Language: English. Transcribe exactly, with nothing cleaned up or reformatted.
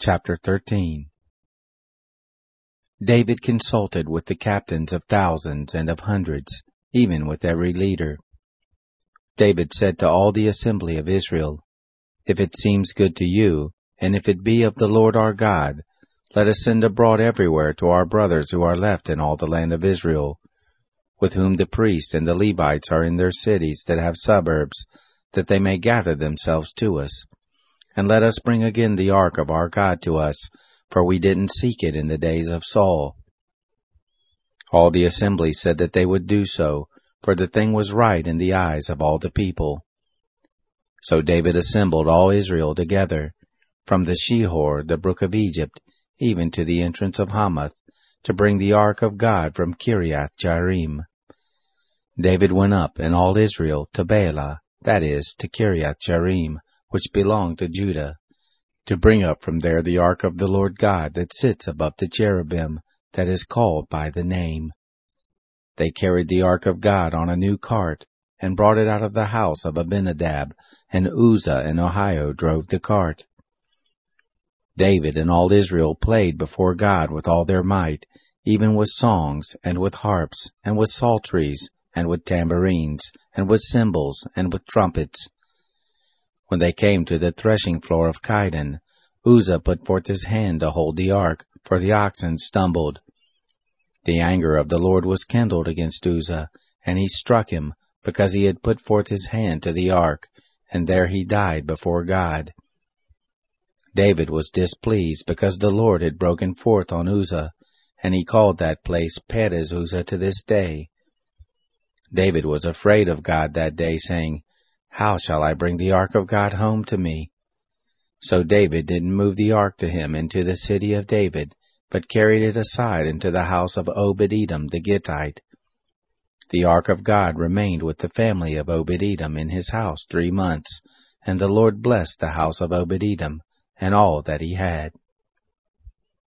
Chapter thirteen. David consulted with the captains of thousands and of hundreds, even with every leader. David said to all the assembly of Israel, If it seems good to you, and if it be of the Lord our God, let us send abroad everywhere to our brothers who are left in all the land of Israel, with whom the priests and the Levites are in their cities that have suburbs, that they may gather themselves to us. And let us bring again the ark of our God to us, for we didn't seek it in the days of Saul. All the assembly said that they would do so, for the thing was right in the eyes of all the people. So David assembled all Israel together, from the Shihor, the brook of Egypt, even to the entrance of Hamath, to bring the ark of God from Kiriath Jearim. David went up, and all Israel, to Baalah, that is, to Kiriath Jearim, which belonged to Judah, to bring up from there the ark of the Lord God that sits above the cherubim, that is called by the name. They carried the ark of God on a new cart, and brought it out of the house of Abinadab, and Uzzah and Ahio drove the cart. David and all Israel played before God with all their might, even with songs, and with harps, and with psalteries, and with tambourines, and with cymbals, and with trumpets. When they came to the threshing floor of Chidon, Uzzah put forth his hand to hold the ark, for the oxen stumbled. The anger of the Lord was kindled against Uzzah, and he struck him, because he had put forth his hand to the ark, and there he died before God. David was displeased, because the Lord had broken forth on Uzzah, and he called that place Perez Uzzah to this day. David was afraid of God that day, saying, How shall I bring the ark of God home to me? So David didn't move the ark to him into the city of David, but carried it aside into the house of Obed-Edom the Gittite. The ark of God remained with the family of Obed-Edom in his house three months, and the Lord blessed the house of Obed-Edom, and all that he had.